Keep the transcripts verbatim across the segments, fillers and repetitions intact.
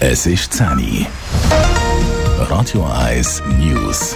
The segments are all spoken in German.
Es ist zehn Uhr. Radio eins News.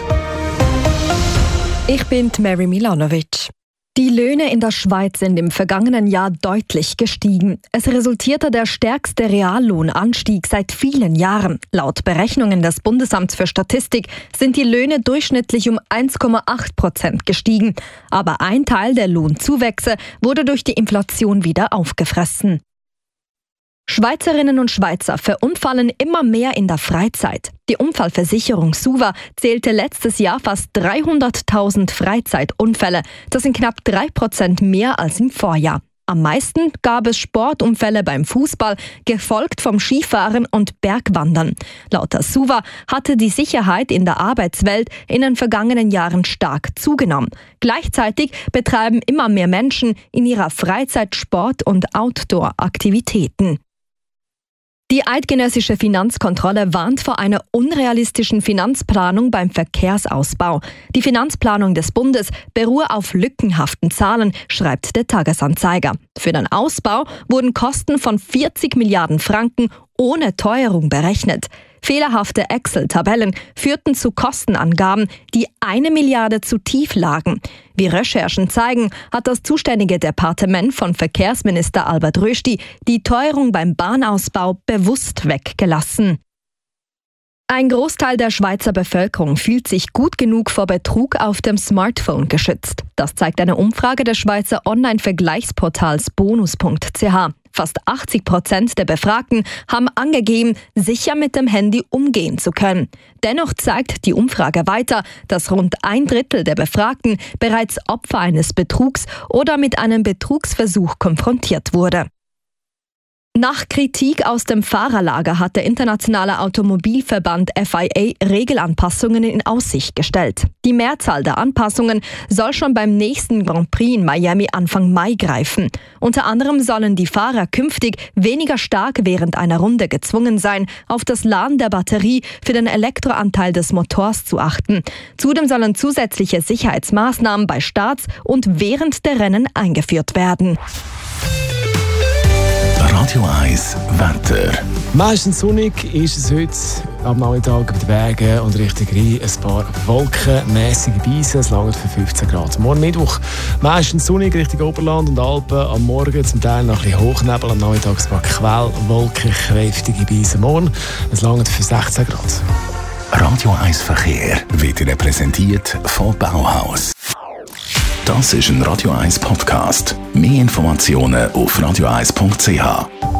Ich bin Mary Milanovic. Die Löhne in der Schweiz sind im vergangenen Jahr deutlich gestiegen. Es resultierte der stärkste Reallohnanstieg seit vielen Jahren. Laut Berechnungen des Bundesamts für Statistik sind die Löhne durchschnittlich um eins Komma acht Prozent gestiegen. Aber ein Teil der Lohnzuwächse wurde durch die Inflation wieder aufgefressen. Schweizerinnen und Schweizer verunfallen immer mehr in der Freizeit. Die Unfallversicherung SUVA zählte letztes Jahr fast dreihunderttausend Freizeitunfälle. Das sind knapp drei Prozent mehr als im Vorjahr. Am meisten gab es Sportunfälle beim Fußball, gefolgt vom Skifahren und Bergwandern. Laut der SUVA hatte die Sicherheit in der Arbeitswelt in den vergangenen Jahren stark zugenommen. Gleichzeitig betreiben immer mehr Menschen in ihrer Freizeit Sport- und Outdoor-Aktivitäten. Die eidgenössische Finanzkontrolle warnt vor einer unrealistischen Finanzplanung beim Verkehrsausbau. Die Finanzplanung des Bundes beruhe auf lückenhaften Zahlen, schreibt der Tagesanzeiger. Für den Ausbau wurden Kosten von vierzig Milliarden Franken ohne Teuerung berechnet. Fehlerhafte Excel-Tabellen führten zu Kostenangaben, die eine Milliarde zu tief lagen. Wie Recherchen zeigen, hat das zuständige Departement von Verkehrsminister Albert Rösti die Teuerung beim Bahnausbau bewusst weggelassen. Ein Großteil der Schweizer Bevölkerung fühlt sich gut genug vor Betrug auf dem Smartphone geschützt. Das zeigt eine Umfrage des Schweizer Online-Vergleichsportals bonus punkt c h. Fast achtzig Prozent der Befragten haben angegeben, sicher mit dem Handy umgehen zu können. Dennoch zeigt die Umfrage weiter, dass rund ein Drittel der Befragten bereits Opfer eines Betrugs oder mit einem Betrugsversuch konfrontiert wurde. Nach Kritik aus dem Fahrerlager hat der internationale Automobilverband F I A Regelanpassungen in Aussicht gestellt. Die Mehrzahl der Anpassungen soll schon beim nächsten Grand Prix in Miami Anfang Mai greifen. Unter anderem sollen die Fahrer künftig weniger stark während einer Runde gezwungen sein, auf das Laden der Batterie für den Elektroanteil des Motors zu achten. Zudem sollen zusätzliche Sicherheitsmaßnahmen bei Starts und während der Rennen eingeführt werden. Radio eins Wetter. Meistens sonnig ist es heute am Nachmittag bei den Bergen und Richtung Rhein ein paar wolkenmäßige Weisen. Es langt für fünfzehn Grad. Morgen Mittwoch meistens sonnig Richtung Oberland und Alpen. Am Morgen zum Teil noch ein bisschen Hochnebel. Am Nachmittag ein paar Quellwolken, kräftige Weisen. Morgen es langt für sechzehn Grad. Radio eins Verkehr wird Ihnen präsentiert von Bauhaus. Das ist ein Radio eins Podcast. Mehr Informationen auf radio eins punkt c h.